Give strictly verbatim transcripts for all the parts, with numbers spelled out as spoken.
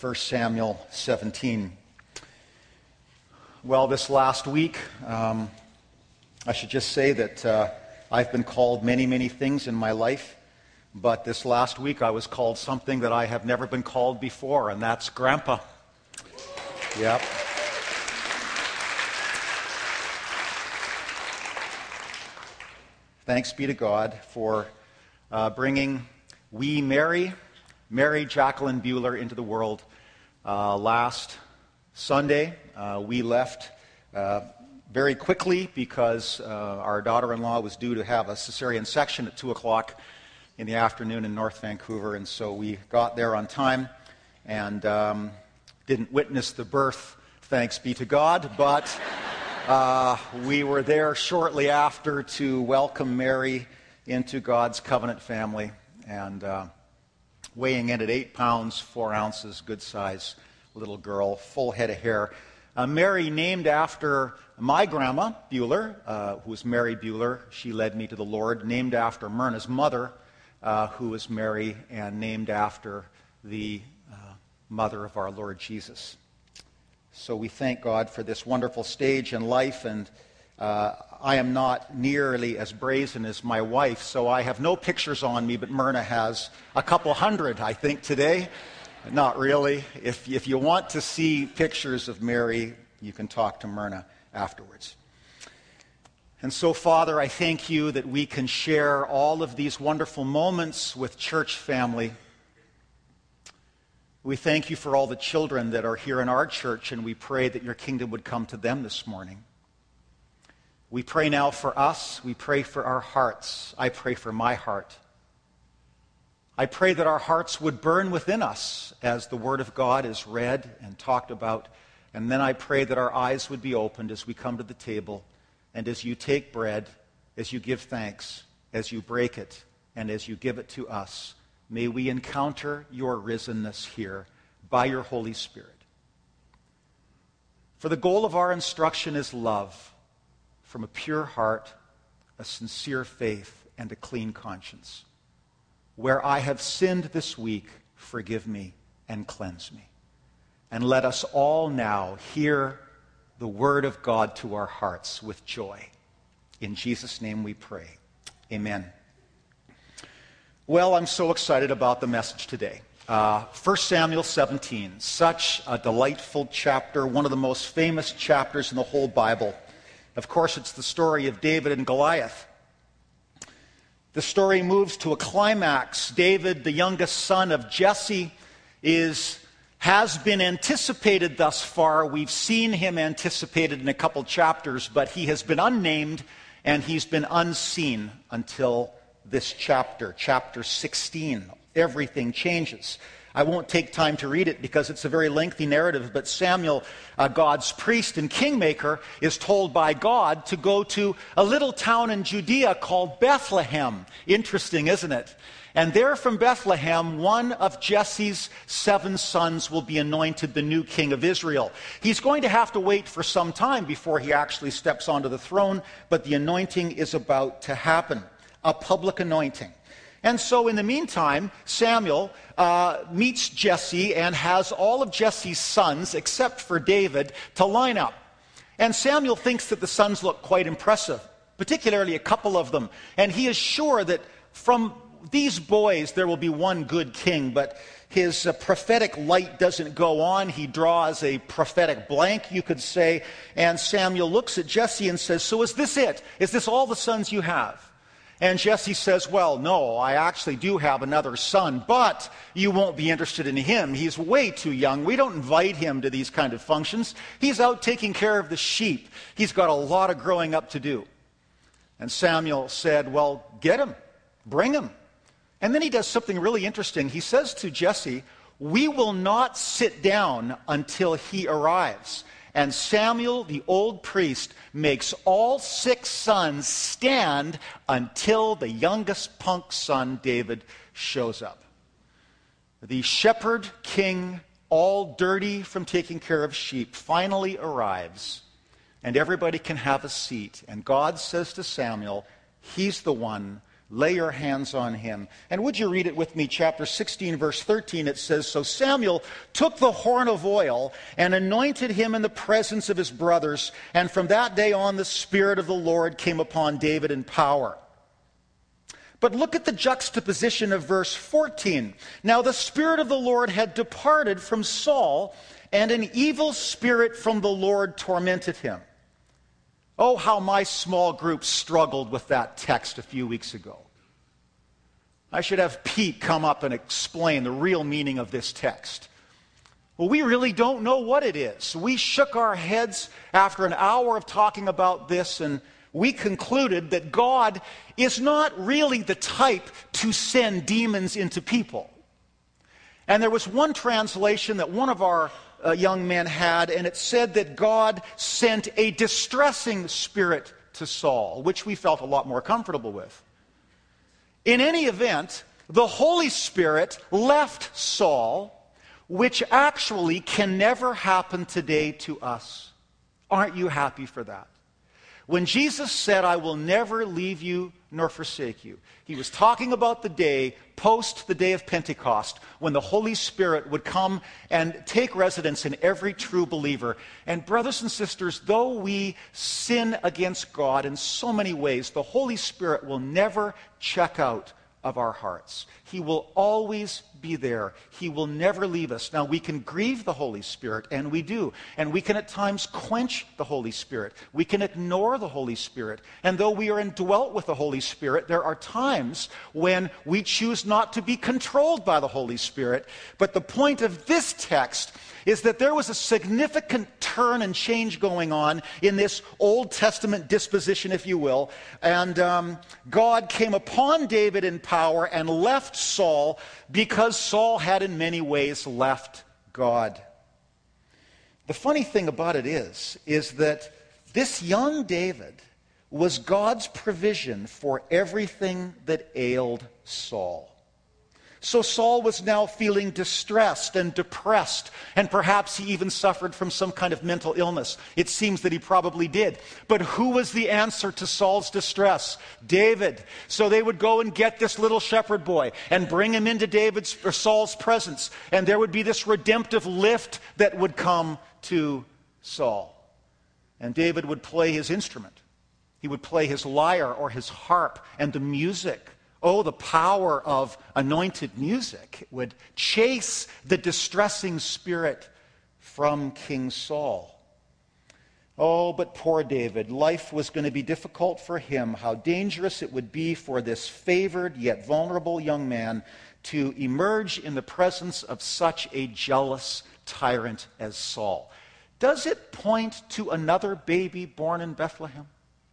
First Samuel seventeen. Well, this last week, um, I should just say that uh, I've been called many, many things in my life, but this last week I was called something that I have never been called before, and that's Grandpa. Yep. Thanks be to God for uh, bringing wee Mary, Mary Jacqueline Bueller into the world. Uh, last Sunday, uh, we left uh, very quickly because uh, our daughter-in-law was due to have a cesarean section at two o'clock in the afternoon in North Vancouver, and so we got there on time and um, didn't witness the birth, thanks be to God, but uh, we were there shortly after to welcome Mary into God's covenant family, and uh, weighing in at eight pounds, four ounces, good size little girl, full head of hair. Uh, Mary, named after my grandma, Bueller, uh, who was Mary Bueller. She led me to the Lord. Named after Myrna's mother, uh, who was Mary, and named after the uh, mother of our Lord Jesus. So we thank God for this wonderful stage in life, and uh, I am not nearly as brazen as my wife, so I have no pictures on me, but Myrna has a couple hundred, I think, today. Not really. If, if you want to see pictures of Mary, you can talk to Myrna afterwards. And so, Father, I thank you that we can share all of these wonderful moments with church family. We thank you for all the children that are here in our church, and we pray that your kingdom would come to them this morning. We pray now for us. We pray for our hearts. I pray for my heart. I pray that our hearts would burn within us as the Word of God is read and talked about. And then I pray that our eyes would be opened as we come to the table, and as you take bread, as you give thanks, as you break it, and as you give it to us. May we encounter your risenness here by your Holy Spirit. For the goal of our instruction is love, from a pure heart, a sincere faith, and a clean conscience. Where I have sinned this week, forgive me and cleanse me. And let us all now hear the word of God to our hearts with joy. In Jesus' name we pray. Amen. Well, I'm so excited about the message today. Uh, First Samuel seventeen, such a delightful chapter, one of the most famous chapters in the whole Bible. Of course, it's the story of David and Goliath. The story moves to a climax. David, the youngest son of Jesse, is, has been anticipated thus far. We've seen him anticipated in a couple chapters, but he has been unnamed and he's been unseen until this chapter, chapter sixteen. Everything changes. I won't take time to read it because it's a very lengthy narrative, but Samuel, uh, God's priest and kingmaker, is told by God to go to a little town in Judea called Bethlehem. Interesting, isn't it? And there from Bethlehem, one of Jesse's seven sons will be anointed the new king of Israel. He's going to have to wait for some time before he actually steps onto the throne, but the anointing is about to happen, a public anointing. And so in the meantime, Samuel uh, meets Jesse and has all of Jesse's sons, except for David, to line up. And Samuel thinks that the sons look quite impressive, particularly a couple of them. And he is sure that from these boys there will be one good king, but his uh, prophetic light doesn't go on. He draws a prophetic blank, you could say. And Samuel looks at Jesse and says, "So is this it? Is this all the sons you have?" And Jesse says, "Well, no, I actually do have another son, but you won't be interested in him. He's way too young. We don't invite him to these kind of functions. He's out taking care of the sheep. He's got a lot of growing up to do." And Samuel said, "Well, get him. Bring him." And then he does something really interesting. He says to Jesse, "We will not sit down until he arrives." And Samuel, the old priest, makes all six sons stand until the youngest punk son, David, shows up. The shepherd king, all dirty from taking care of sheep, finally arrives, and everybody can have a seat. And God says to Samuel, he's the one, Lay your hands on him. And would you read it with me? Chapter sixteen, verse thirteen, it says, So Samuel took the horn of oil and anointed him in the presence of his brothers. And from that day on, the Spirit of the Lord came upon David in power. But look at the juxtaposition of verse fourteen. Now the Spirit of the Lord had departed from Saul, and an evil spirit from the Lord tormented him. Oh, how my small group struggled with that text a few weeks ago. I should have Pete come up and explain the real meaning of this text. Well, we really don't know what it is. We shook our heads after an hour of talking about this, and we concluded that God is not really the type to send demons into people. And there was one translation that one of our uh, young men had, and it said that God sent a distressing spirit to Saul, which we felt a lot more comfortable with. In any event, the Holy Spirit left Saul, which actually can never happen today to us. Aren't you happy for that? When Jesus said, I will never leave you nor forsake you, he was talking about the day post the day of Pentecost when the Holy Spirit would come and take residence in every true believer. And brothers and sisters, though we sin against God in so many ways, the Holy Spirit will never check out of our hearts. He will always be there. He will never leave us. Now, we can grieve the Holy Spirit, and we do. And we can at times quench the Holy Spirit. We can ignore the Holy Spirit. And though we are indwelt with the Holy Spirit, there are times when we choose not to be controlled by the Holy Spirit. But the point of this text is that there was a significant turn and change going on in this Old Testament disposition, if you will. And um, God came upon David in power and left Saul because Saul had in many ways left God. The funny thing about it is, is that this young David was God's provision for everything that ailed Saul. So Saul was now feeling distressed and depressed, and perhaps he even suffered from some kind of mental illness. It seems that he probably did. But who was the answer to Saul's distress? David. So they would go and get this little shepherd boy and bring him into David's or Saul's presence, and there would be this redemptive lift that would come to Saul. And David would play his instrument. He would play his lyre or his harp, and the music. Oh, the power of anointed music. It would chase the distressing spirit from King Saul. Oh, but poor David. Life was going to be difficult for him. How dangerous it would be for this favored yet vulnerable young man to emerge in the presence of such a jealous tyrant as Saul. Does it point to another baby born in Bethlehem?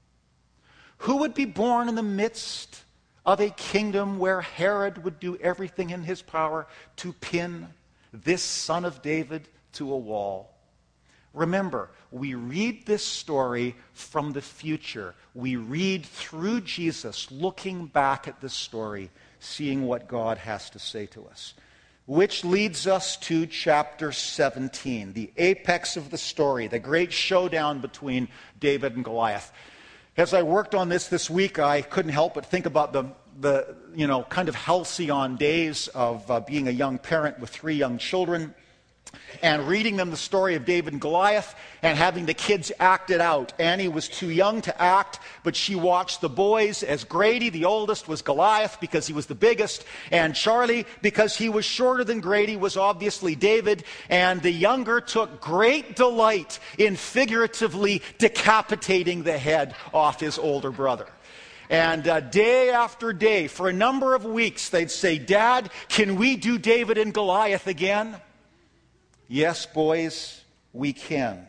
Who would be born in the midst of a kingdom where Herod would do everything in his power to pin this son of David to a wall? Remember, we read this story from the future. We read through Jesus, looking back at this story, seeing what God has to say to us. Which leads us to chapter seventeen, the apex of the story, the great showdown between David and Goliath. As I worked on this this week, I couldn't help but think about the, the you know, kind of halcyon days of uh, being a young parent with three young children and reading them the story of David and Goliath and having the kids act it out. Annie was too young to act, but she watched the boys as Grady, the oldest, was Goliath because he was the biggest, and Charlie, because he was shorter than Grady, was obviously David, and the younger took great delight in figuratively decapitating the head off his older brother. And uh, day after day, for a number of weeks, they'd say, Dad, can we do David and Goliath again? Yes, boys, we can.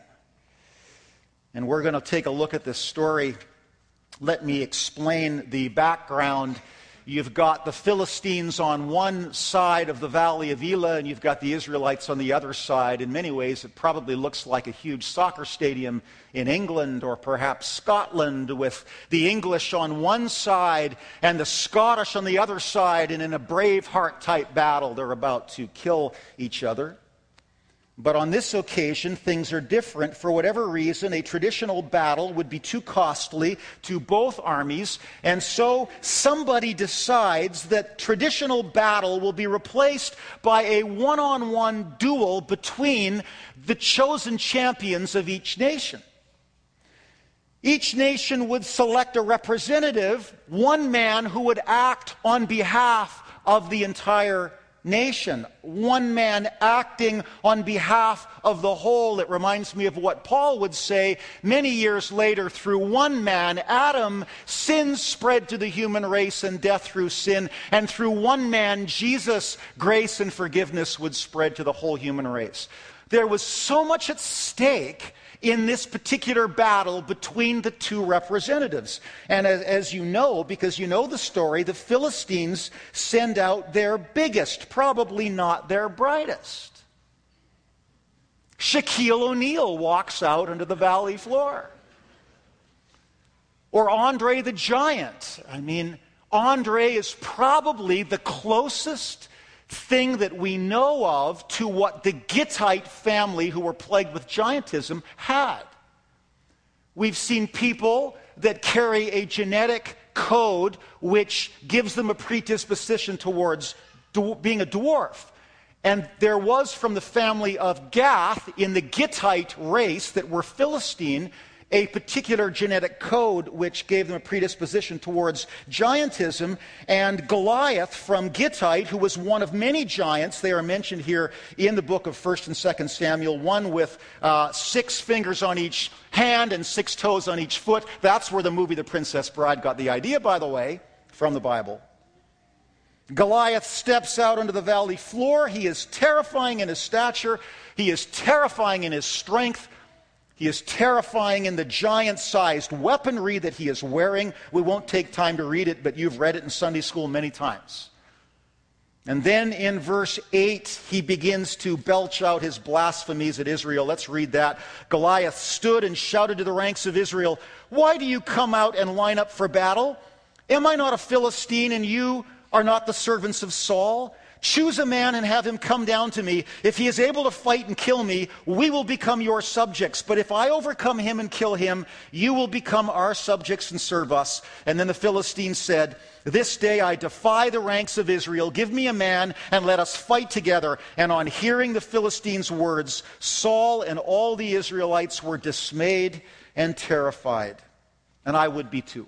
And we're going to take a look at this story. Let me explain the background. You've got the Philistines on one side of the Valley of Elah, and you've got the Israelites on the other side. In many ways, it probably looks like a huge soccer stadium in England or perhaps Scotland, with the English on one side and the Scottish on the other side, and in a Braveheart-type battle, they're about to kill each other. But on this occasion, things are different. For whatever reason, a traditional battle would be too costly to both armies, and so somebody decides that traditional battle will be replaced by a one-on-one duel between the chosen champions of each nation. Each nation would select a representative, one man who would act on behalf of the entire nation. One man acting on behalf of the whole. It reminds me of what Paul would say many years later. Through one man, Adam, sin spread to the human race and death through sin. And through one man, Jesus, grace and forgiveness would spread to the whole human race. There was so much at stake in this particular battle between the two representatives. And as, as you know, because you know the story, the Philistines send out their biggest, probably not their brightest. Shaquille O'Neal walks out onto the valley floor. Or Andre the Giant. I mean, Andre is probably the closest thing that we know of to what the Gittite family, who were plagued with giantism, had. We've seen people that carry a genetic code which gives them a predisposition towards du- being a dwarf. And there was from the family of Gath in the Gittite race that were Philistine a particular genetic code which gave them a predisposition towards giantism. And Goliath from Gittite, who was one of many giants, they are mentioned here in the book of First and Second Samuel, one with uh, six fingers on each hand and six toes on each foot. That's where the movie The Princess Bride got the idea, by the way, from the Bible. Goliath steps out onto the valley floor. He is terrifying in his stature. He is terrifying in his strength. He is terrifying in the giant-sized weaponry that he is wearing. We won't take time to read it, but you've read it in Sunday school many times. And then in verse eight, he begins to belch out his blasphemies at Israel. Let's read that. Goliath stood and shouted to the ranks of Israel, "Why do you come out and line up for battle? Am I not a Philistine, and you are not the servants of Saul? Choose a man and have him come down to me. If he is able to fight and kill me, we will become your subjects. But if I overcome him and kill him, you will become our subjects and serve us." And then the Philistines said, "This day I defy the ranks of Israel. Give me a man and let us fight together." And on hearing the Philistines' words, Saul and all the Israelites were dismayed and terrified. And I would be too.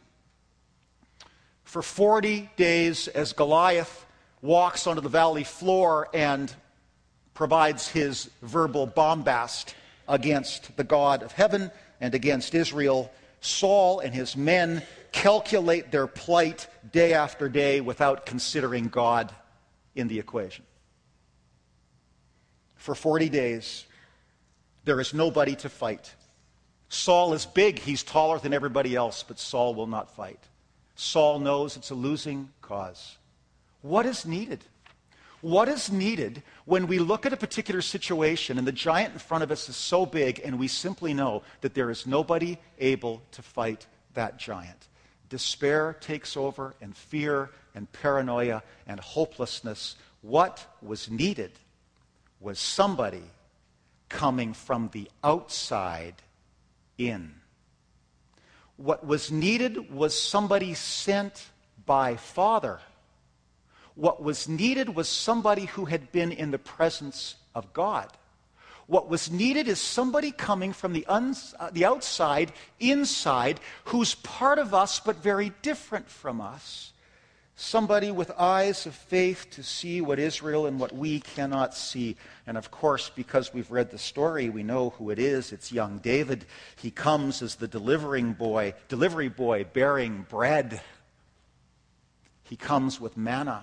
For forty days, as Goliath walks onto the valley floor and provides his verbal bombast against the God of heaven and against Israel, Saul and his men calculate their plight day after day without considering God in the equation. For forty days, there is nobody to fight. Saul is big, he's taller than everybody else, but Saul will not fight. Saul knows it's a losing cause. What is needed? What is needed when we look at a particular situation and the giant in front of us is so big and we simply know that there is nobody able to fight that giant? Despair takes over, and fear and paranoia and hopelessness. What was needed was somebody coming from the outside in. What was needed was somebody sent by Father. What was needed was somebody who had been in the presence of God. What was needed is somebody coming from the, uns- uh, the outside, inside, who's part of us but very different from us. Somebody with eyes of faith to see what Israel and what we cannot see. And of course, because we've read the story, we know who it is. It's young David. He comes as the delivering boy, delivery boy bearing bread. He comes with manna.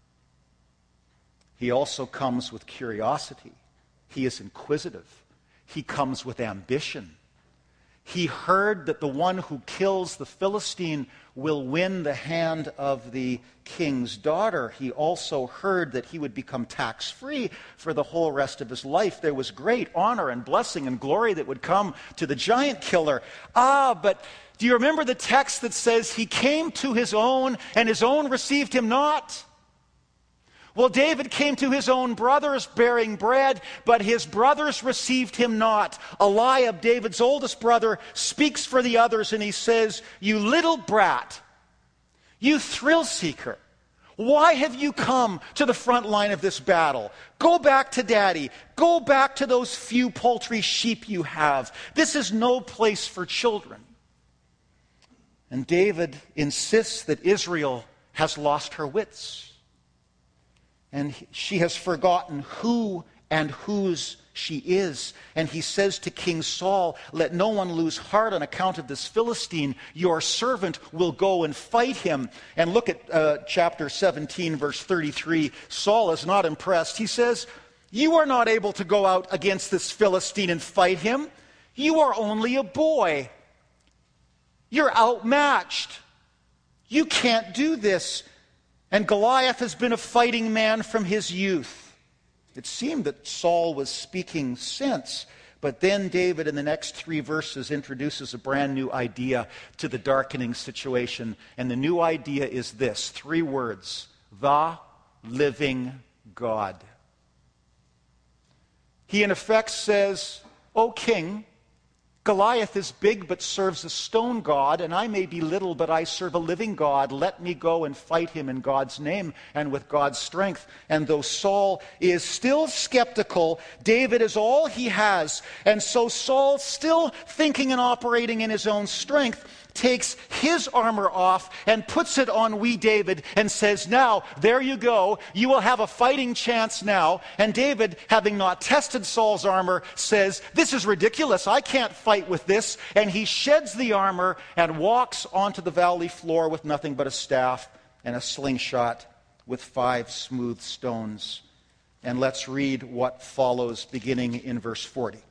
He also comes with curiosity. He is inquisitive. He comes with ambition. He heard that the one who kills the Philistine will win the hand of the king's daughter. He also heard that he would become tax-free for the whole rest of his life. There was great honor and blessing and glory that would come to the giant killer. Ah, but do you remember the text that says he came to his own and his own received him not? Well, David came to his own brothers bearing bread, but his brothers received him not. Eliab, David's oldest brother, speaks for the others, and he says, "You little brat, you thrill seeker, why have you come to the front line of this battle? Go back to daddy. Go back to those few poultry sheep you have. This is no place for children." And David insists that Israel has lost her wits. And she has forgotten who and whose she is. And he says to King Saul, "Let no one lose heart on account of this Philistine. Your servant will go and fight him." And look at uh, chapter seventeen, verse thirty-three. Saul is not impressed. He says, "You are not able to go out against this Philistine and fight him. You are only a boy. You're outmatched. You can't do this. And Goliath has been a fighting man from his youth." It seemed that Saul was speaking sense, but then David in the next three verses introduces a brand new idea to the darkening situation. And the new idea is this, three words: the living God. He in effect says, "O king, Goliath is big but serves a stone god, and I may be little, but I serve a living God. Let me go and fight him in God's name and with God's strength." And though Saul is still skeptical, David is all he has. And so Saul, still thinking and operating in his own strength, takes his armor off and puts it on wee David and says, "Now, there you go. You will have a fighting chance now." And David, having not tested Saul's armor, says, "This is ridiculous. I can't fight with this." And he sheds the armor and walks onto the valley floor with nothing but a staff and a slingshot with five smooth stones. And let's read what follows, beginning in verse forty.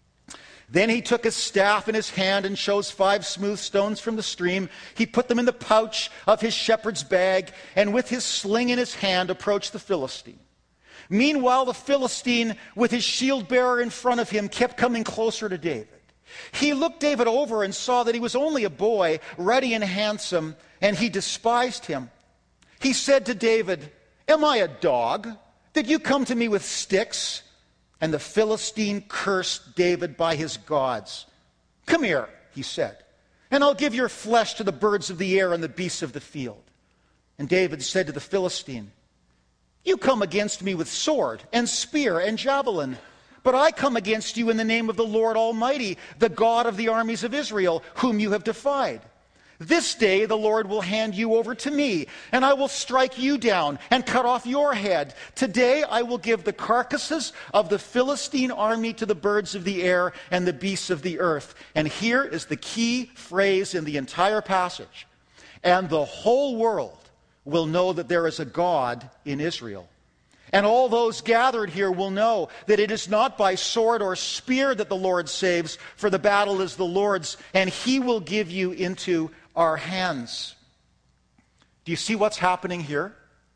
"Then he took his staff in his hand and chose five smooth stones from the stream. He put them in the pouch of his shepherd's bag, and with his sling in his hand approached the Philistine. Meanwhile, the Philistine, with his shield bearer in front of him, kept coming closer to David. He looked David over and saw that he was only a boy, ruddy and handsome, and he despised him. He said to David, 'Am I a dog? Did you come to me with sticks?' And the Philistine cursed David by his gods. 'Come here,' he said, 'and I'll give your flesh to the birds of the air and the beasts of the field.' And David said to the Philistine, 'You come against me with sword and spear and javelin, but I come against you in the name of the Lord Almighty, the God of the armies of Israel, whom you have defied. This day the Lord will hand you over to me, and I will strike you down and cut off your head. Today I will give the carcasses of the Philistine army to the birds of the air and the beasts of the earth.'" And here is the key phrase in the entire passage. "And the whole world will know that there is a God in Israel. And all those gathered here will know that it is not by sword or spear that the Lord saves, for the battle is the Lord's, and he will give you into our hands." Do you see what's happening here?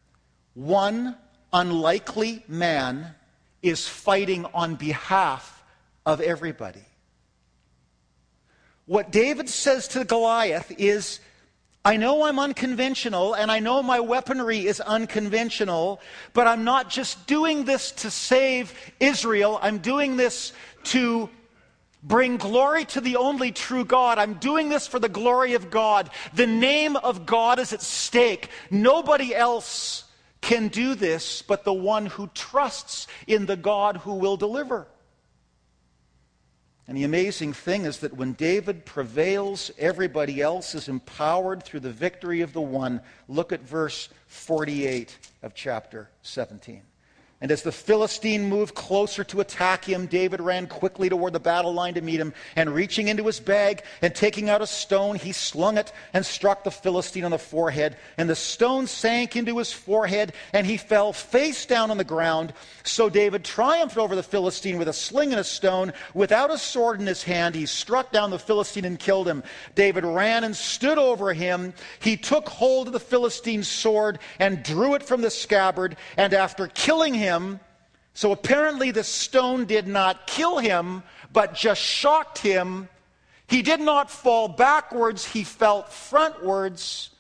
One unlikely man is fighting on behalf of everybody. What David says to Goliath is, "I know I'm unconventional, and I know my weaponry is unconventional, but I'm not just doing this to save Israel. I'm doing this to bring glory to the only true God. I'm doing this for the glory of God. The name of God is at stake. Nobody else can do this but the one who trusts in the God who will deliver." And the amazing thing is that when David prevails, everybody else is empowered through the victory of the one. Look at verse forty-eight of chapter seventeen. "And as the Philistine moved closer to attack him, David ran quickly toward the battle line to meet him, and reaching into his bag and taking out a stone, he slung it and struck the Philistine on the forehead. And the stone sank into his forehead, and he fell face down on the ground. So David triumphed over the Philistine with a sling and a stone. Without a sword in his hand, he struck down the Philistine and killed him. David ran and stood over him. He took hold of the Philistine's sword and drew it from the scabbard, and after killing him, him. So apparently the stone did not kill him, but just shocked him. He did not fall backwards, he fell frontwards.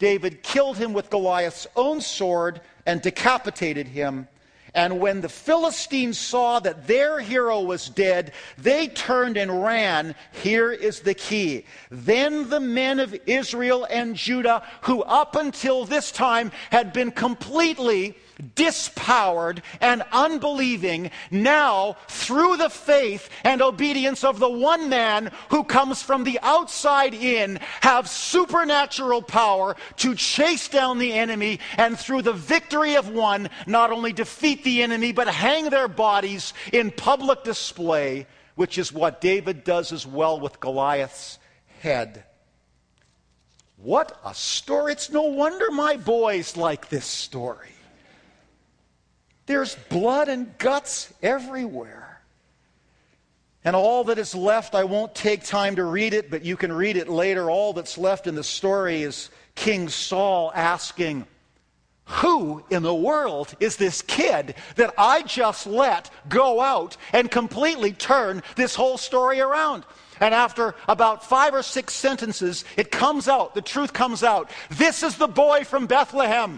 David killed him with Goliath's own sword and decapitated him. And when the Philistines saw that their hero was dead, they turned and ran. Here is the key. Then the men of Israel and Judah, who up until this time had been completely dispowered and unbelieving, now through the faith and obedience of the one man who comes from the outside in, have supernatural power to chase down the enemy, and through the victory of one, not only defeat the enemy but hang their bodies in public display, which is what David does as well with Goliath's head. What a story. It's no wonder my boys like this story. There's blood and guts everywhere. And all that is left, I won't take time to read it, but you can read it later. All that's left in the story is King Saul asking, who in the world is this kid that I just let go out and completely turn this whole story around? And after about five or six sentences, it comes out, the truth comes out. This is the boy from Bethlehem.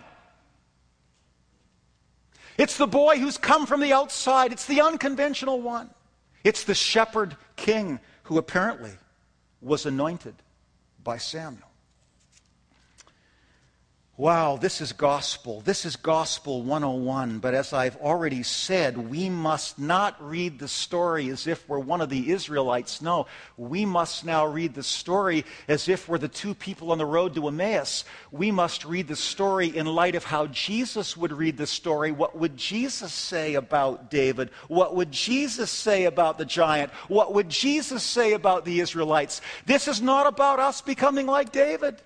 It's the boy who's come from the outside. It's the unconventional one. It's the shepherd king who apparently was anointed by Samuel. Wow, this is gospel. This is gospel one oh one. But as I've already said, we must not read the story as if we're one of the Israelites. No, we must now read the story as if we're the two people on the road to Emmaus. We must read the story in light of how Jesus would read the story. What would Jesus say about David? What would Jesus say about the giant? What would Jesus say about the Israelites? This is not about us becoming like David.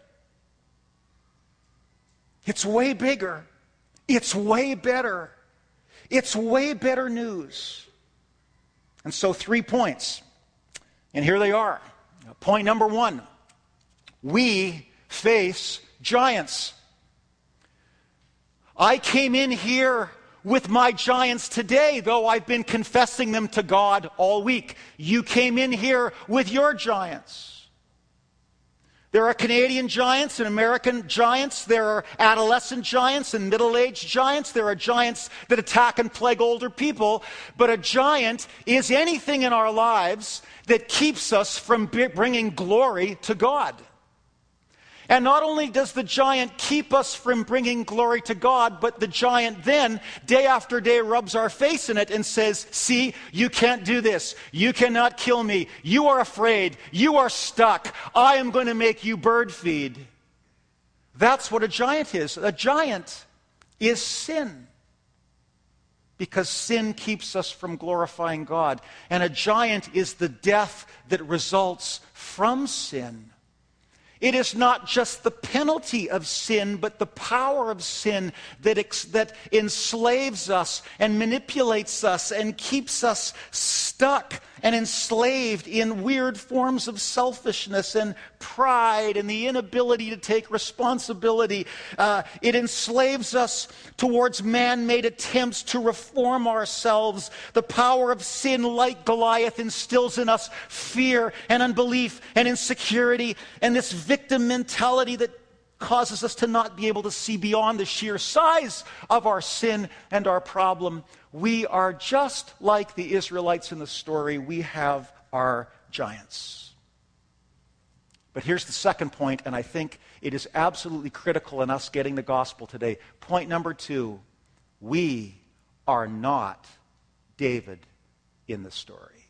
It's way bigger. It's way better. It's way better news. And so three points. And here they are. Point number one. We face giants. I came in here with my giants today, though I've been confessing them to God all week. You came in here with your giants. There are Canadian giants and American giants. There are adolescent giants and middle-aged giants. There are giants that attack and plague older people. But a giant is anything in our lives that keeps us from bringing glory to God. And not only does the giant keep us from bringing glory to God, but the giant then, day after day, rubs our face in it and says, see, you can't do this. You cannot kill me. You are afraid. You are stuck. I am going to make you bird feed. That's what a giant is. A giant is sin. Because sin keeps us from glorifying God. And a giant is the death that results from sin. It is not just the penalty of sin, but the power of sin that, ex- that enslaves us and manipulates us and keeps us stuck and enslaved in weird forms of selfishness and pride and the inability to take responsibility. Uh, it enslaves us towards man-made attempts to reform ourselves. The power of sin, like Goliath, instills in us fear and unbelief and insecurity and this victim mentality that causes us to not be able to see beyond the sheer size of our sin and our problem. We are just like the Israelites in the story. We have our giants. But here's the second point, and I think it is absolutely critical in us getting the gospel today. Point number two, we are not David in the story.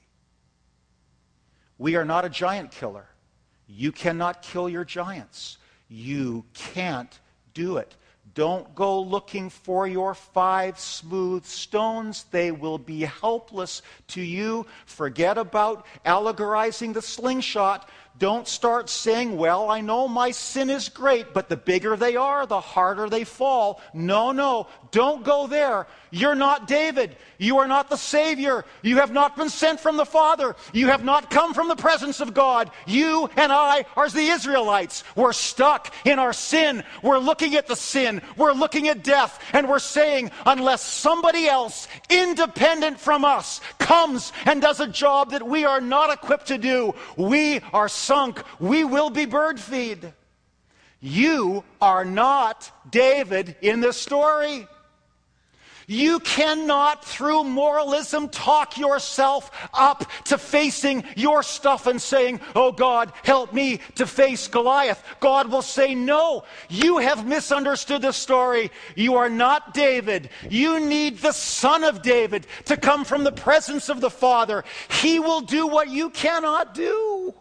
We are not a giant killer. You cannot kill your giants. You can't do it. Don't go looking for your five smooth stones. They will be helpless to you. Forget about allegorizing the slingshot. Don't start saying, well, I know my sin is great, but the bigger they are, the harder they fall. No, no, don't go there. You're not David. You are not the Savior. You have not been sent from the Father. You have not come from the presence of God. You and I are the Israelites. We're stuck in our sin. We're looking at the sin. We're looking at death. And we're saying, unless somebody else, independent from us, comes and does a job that we are not equipped to do, we are sunk. We will be bird feed. You are not David in this story. You cannot, through moralism, talk yourself up to facing your stuff and saying, oh God, help me to face Goliath. God will say, no, you have misunderstood the story. You are not David. You need the Son of David to come from the presence of the Father. He will do what you cannot do.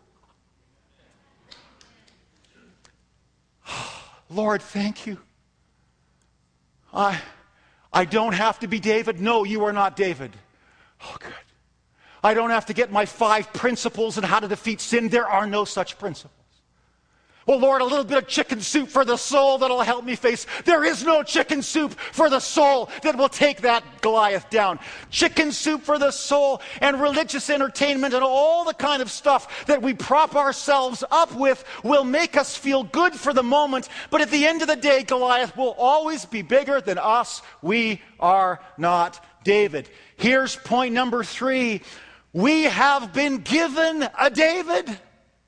Lord, thank you. I... I don't have to be David. No, you are not David. Oh, good. I don't have to get my five principles on how to defeat sin. There are no such principles. Well, Lord, a little bit of chicken soup for the soul that'll help me face. There is no chicken soup for the soul that will take that Goliath down. Chicken soup for the soul and religious entertainment and all the kind of stuff that we prop ourselves up with will make us feel good for the moment. But at the end of the day, Goliath will always be bigger than us. We are not David. Here's point number three. We have been given a David.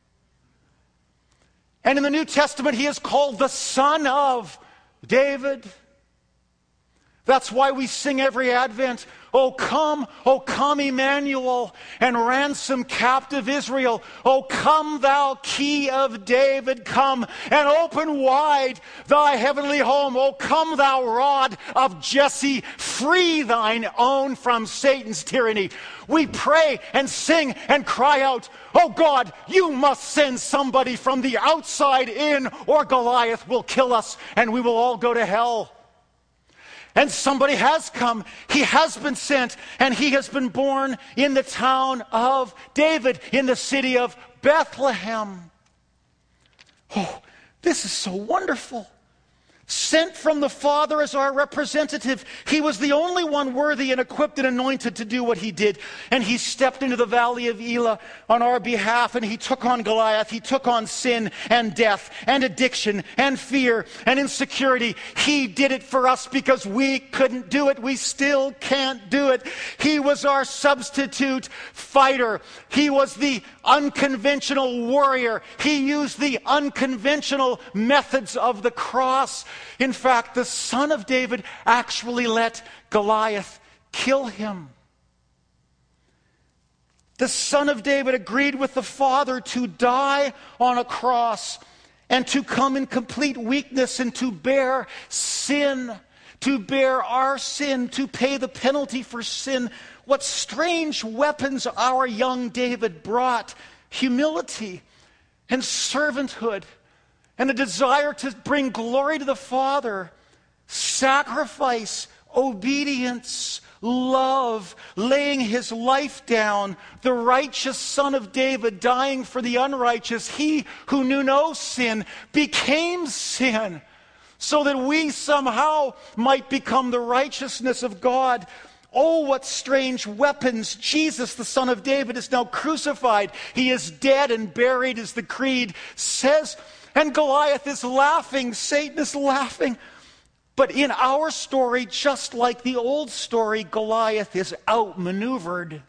And in the New Testament, he is called the Son of David. That's why we sing every Advent, "O come, O come, Emmanuel, and ransom captive Israel. O come, thou key of David, come, and open wide thy heavenly home. O come, thou rod of Jesse, free thine own from Satan's tyranny." We pray and sing and cry out, "Oh God, you must send somebody from the outside in, or Goliath will kill us and we will all go to hell." And somebody has come. He has been sent, and he has been born in the town of David, in the city of Bethlehem. Oh, this is so wonderful. Sent from the Father as our representative. He was the only one worthy and equipped and anointed to do what he did. And he stepped into the valley of Elah on our behalf, and he took on Goliath. He took on sin and death and addiction and fear and insecurity. He did it for us because we couldn't do it. We still can't do it. He was our substitute fighter. He was the unconventional warrior. He used the unconventional methods of the cross. In fact, the Son of David actually let Goliath kill him. The Son of David agreed with the Father to die on a cross and to come in complete weakness and to bear sin, to bear our sin, to pay the penalty for sin. What strange weapons our young David brought: humility and servanthood and a desire to bring glory to the Father, sacrifice, obedience, love, laying his life down, the righteous Son of David dying for the unrighteous. He who knew no sin became sin so that we somehow might become the righteousness of God. Oh, what strange weapons. Jesus, the Son of David, is now crucified. He is dead and buried, as the creed says. And Goliath is laughing. Satan is laughing. But in our story, just like the old story, Goliath is outmaneuvered.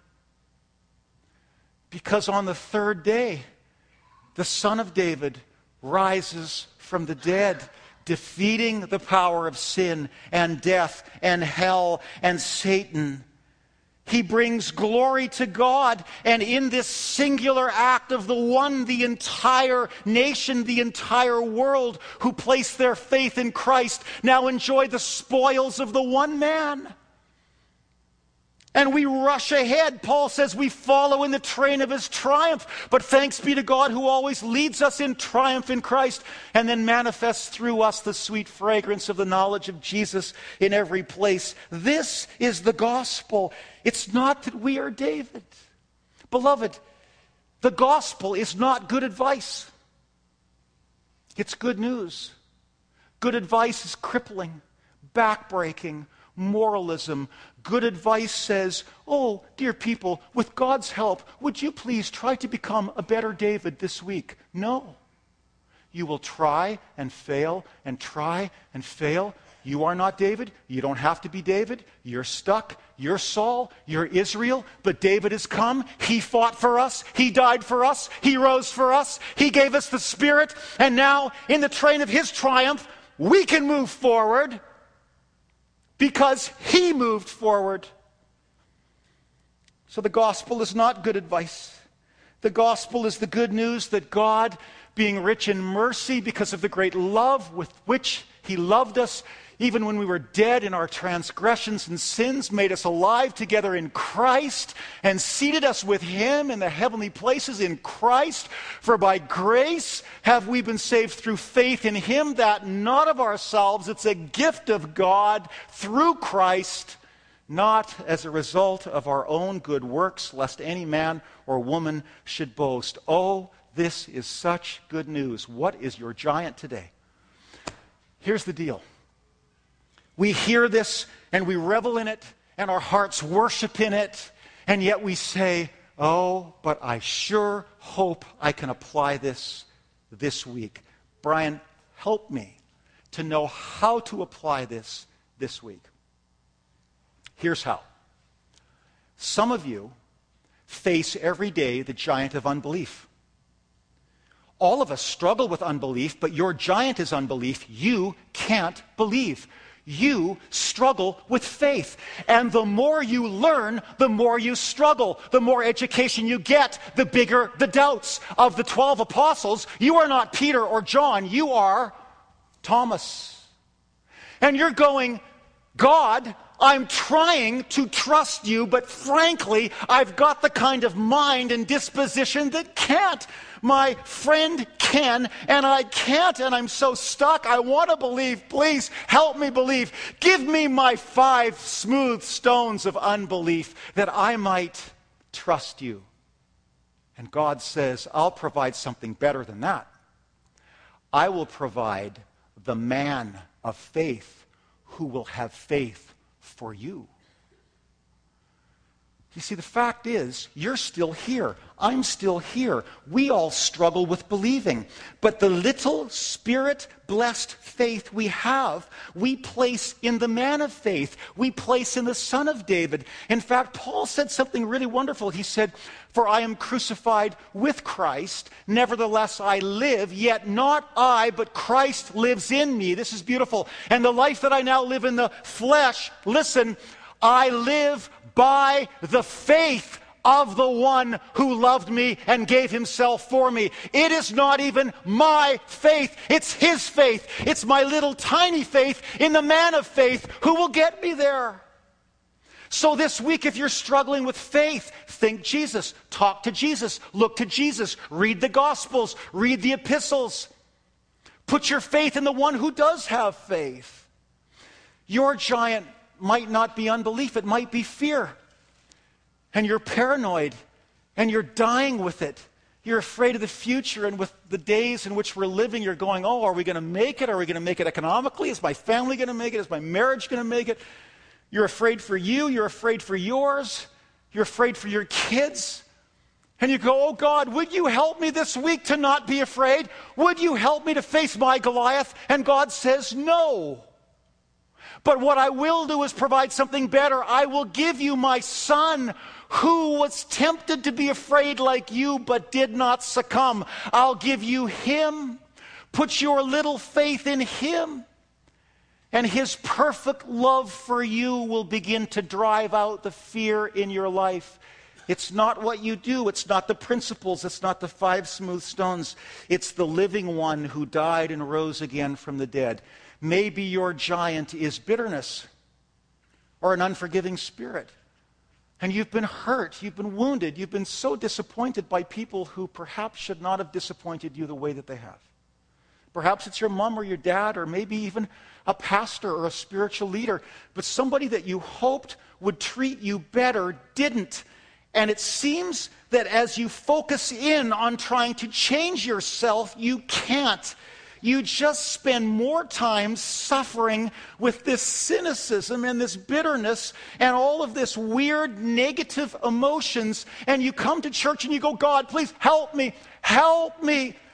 Because on the third day, the Son of David rises from the dead, defeating the power of sin and death and hell and Satan. He brings glory to God, and in this singular act of the one, the entire nation, the entire world who place their faith in Christ now enjoy the spoils of the one man. And we rush ahead. Paul says we follow in the train of his triumph. But thanks be to God who always leads us in triumph in Christ and then manifests through us the sweet fragrance of the knowledge of Jesus in every place. This is the gospel. It's not that we are David. Beloved, the gospel is not good advice. It's good news. Good advice is crippling, backbreaking, moralism. Good advice says, oh, dear people, with God's help, would you please try to become a better David this week? No. You will try and fail and try and fail you are not David. You don't have to be David. You're stuck. You're Saul. You're Israel. But David has come. He fought for us. He died for us. He rose for us. He gave us the Spirit. And now, in the train of his triumph, we can move forward because he moved forward. So the gospel is not good advice. The gospel is the good news that God, being rich in mercy because of the great love with which he loved us, even when we were dead in our transgressions and sins, made us alive together in Christ and seated us with him in the heavenly places in Christ. For by grace have we been saved through faith in him, that not of ourselves, it's a gift of God through Christ, not as a result of our own good works, lest any man or woman should boast. Oh, this is such good news. What is your giant today? Here's the deal. We hear this and we revel in it and our hearts worship in it, and yet we say, oh, but I sure hope I can apply this this week. Brian, help me to know how to apply this this week. Here's how. Some of you face every day the giant of unbelief. All of us struggle with unbelief, but your giant is unbelief. You can't believe. You struggle with faith. And the more you learn, the more you struggle. The more education you get, the bigger the doubts. Of the twelve apostles, you are not Peter or John. You are Thomas. And you're going, God, I'm trying to trust you, but frankly, I've got the kind of mind and disposition that can't. My friend can, and I can't, and I'm so stuck. I want to believe. Please help me believe. Give me my five smooth stones of unbelief that I might trust you. And God says, I'll provide something better than that. I will provide the man of faith who will have faith for you. You see, the fact is, you're still here. I'm still here. We all struggle with believing. But the little Spirit-blessed faith we have, we place in the man of faith. We place in the Son of David. In fact, Paul said something really wonderful. He said, for I am crucified with Christ. Nevertheless, I live, yet not I, but Christ lives in me. This is beautiful. And the life that I now live in the flesh, listen, I live by the faith of the one who loved me and gave himself for me. It is not even my faith. It's his faith. It's my little tiny faith in the man of faith who will get me there. So this week, if you're struggling with faith, think Jesus. Talk to Jesus. Look to Jesus. Read the Gospels. Read the epistles. Put your faith in the one who does have faith. Your giant might not be unbelief. It might be fear. And you're paranoid. And you're dying with it. You're afraid of the future. And with the days in which we're living, you're going, oh, are we going to make it? Are we going to make it economically? Is my family going to make it? Is my marriage going to make it? You're afraid for you. You're afraid for yours. You're afraid for your kids. And you go, oh God, would you help me this week to not be afraid? Would you help me to face my Goliath? And God says, no. But what I will do is provide something better. I will give you my son who was tempted to be afraid like you, but did not succumb. I'll give you him. Put your little faith in him. And his perfect love for you will begin to drive out the fear in your life. It's not what you do. It's not the principles. It's not the five smooth stones. It's the living one who died and rose again from the dead. Maybe your giant is bitterness or an unforgiving spirit. And you've been hurt. You've been wounded. You've been so disappointed by people who perhaps should not have disappointed you the way that they have. Perhaps it's your mom or your dad or maybe even a pastor or a spiritual leader. But somebody that you hoped would treat you better didn't. And it seems that as you focus in on trying to change yourself, you can't. You just spend more time suffering with this cynicism and this bitterness and all of this weird negative emotions. And you come to church and you go, God, please help me, help me.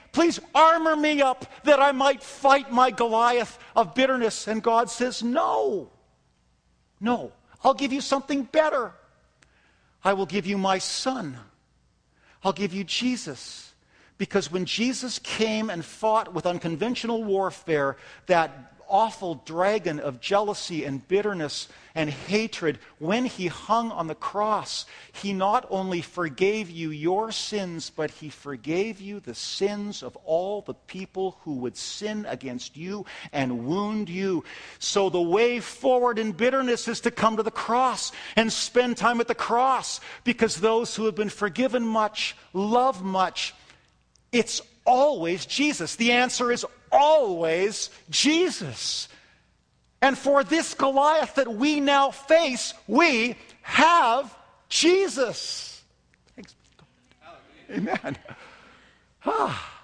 please armor me up that I might fight my Goliath of bitterness. And God says, no, no, I'll give you something better. I will give you my son. I'll give you Jesus. Because when Jesus came and fought with unconventional warfare, that awful dragon of jealousy and bitterness and hatred, when he hung on the cross, he not only forgave you your sins, but he forgave you the sins of all the people who would sin against you and wound you. So the way forward in bitterness is to come to the cross and spend time at the cross, because those who have been forgiven much love much. It's always Jesus. The answer is always Jesus. And for this Goliath that we now face, we have Jesus. Thanks. Amen. Ah.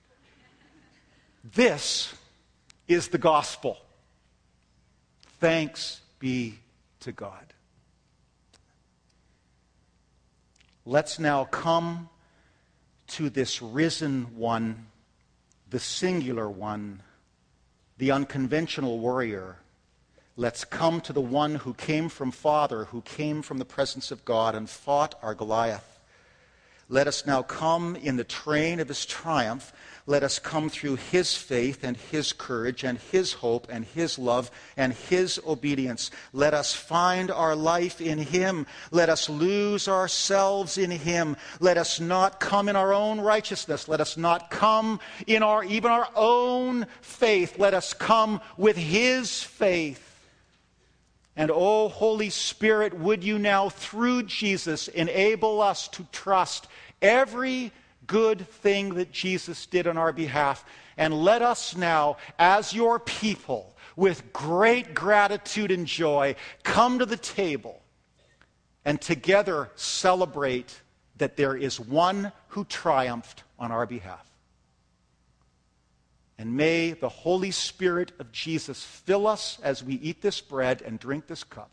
This is the gospel. Thanks be to God. Let's now come to this risen one, the singular one, the unconventional warrior. Let's come to the one who came from Father, who came from the presence of God and fought our Goliath. Let us now come in the train of his triumph. Let us come through his faith and his courage and his hope and his love and his obedience. Let us find our life in him. Let us lose ourselves in him. Let us not come in our own righteousness. Let us not come in our even our own faith. Let us come with his faith. And, oh, Holy Spirit, would you now, through Jesus, enable us to trust every good thing that Jesus did on our behalf. And let us now, as your people, with great gratitude and joy, come to the table and together celebrate that there is one who triumphed on our behalf. And may the Holy Spirit of Jesus fill us as we eat this bread and drink this cup.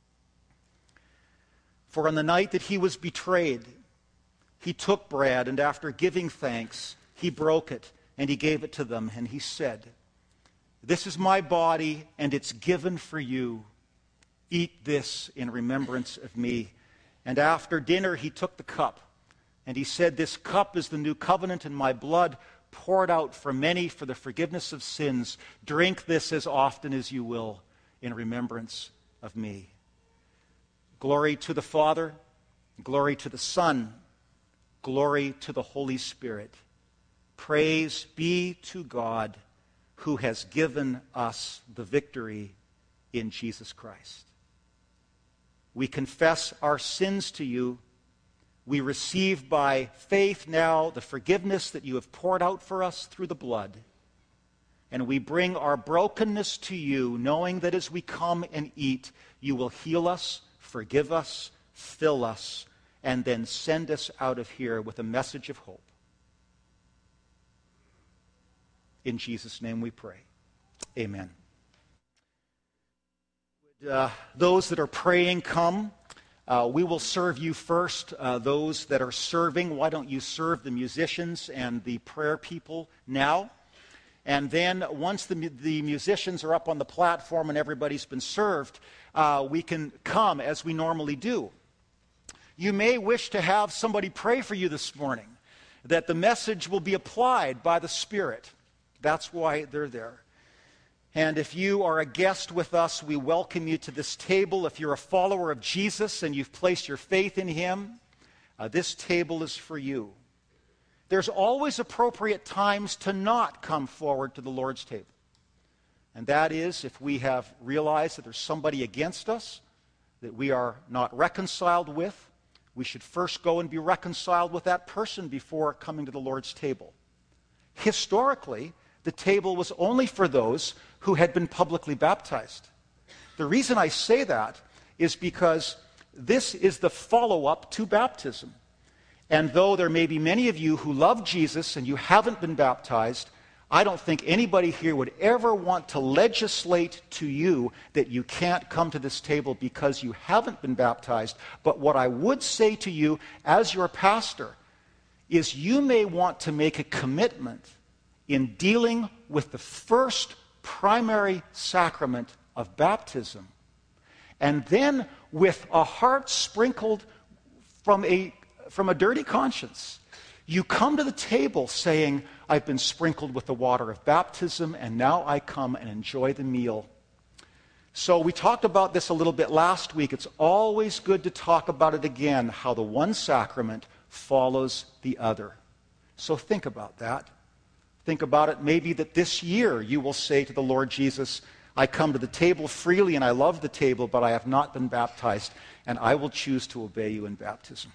For on the night that he was betrayed, he took bread, and after giving thanks, he broke it, and he gave it to them, and he said, "This is my body, and it's given for you. Eat this in remembrance of me." And after dinner, he took the cup, and he said, "This cup is the new covenant in my blood, poured out for many for the forgiveness of sins. Drink this as often as you will in remembrance of me." Glory to the Father, glory to the Son, glory to the Holy Spirit. Praise be to God who has given us the victory in Jesus Christ. We confess our sins to you. We receive by faith now the forgiveness that you have poured out for us through the blood. And we bring our brokenness to you, knowing that as we come and eat, you will heal us, forgive us, fill us, and then send us out of here with a message of hope. In Jesus' name we pray. Amen. Would uh, those that are praying come? Uh, we will serve you first. Uh, those that are serving, why don't you serve the musicians and the prayer people now? And then once the, the musicians are up on the platform and everybody's been served, uh, we can come as we normally do. You may wish to have somebody pray for you this morning, that the message will be applied by the Spirit. That's why they're there. And if you are a guest with us, we welcome you to this table. If you're a follower of Jesus and you've placed your faith in him, uh, this table is for you. There's always appropriate times to not come forward to the Lord's table. And that is if we have realized that there's somebody against us that we are not reconciled with, we should first go and be reconciled with that person before coming to the Lord's table. Historically, the table was only for those who had been publicly baptized. The reason I say that is because this is the follow-up to baptism. And though there may be many of you who love Jesus and you haven't been baptized, I don't think anybody here would ever want to legislate to you that you can't come to this table because you haven't been baptized. But what I would say to you as your pastor is you may want to make a commitment in dealing with the first primary sacrament of baptism, and then with a heart sprinkled from a, from a dirty conscience, you come to the table saying, I've been sprinkled with the water of baptism, and now I come and enjoy the meal. So we talked about this a little bit last week. It's always good to talk about it again, how the one sacrament follows the other. So think about that. Think about it maybe that this year you will say to the Lord Jesus, I come to the table freely and I love the table, but I have not been baptized, and I will choose to obey you in baptism.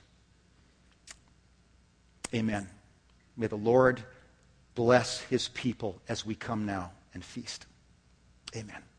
Amen. May the Lord bless his people as we come now and feast. Amen.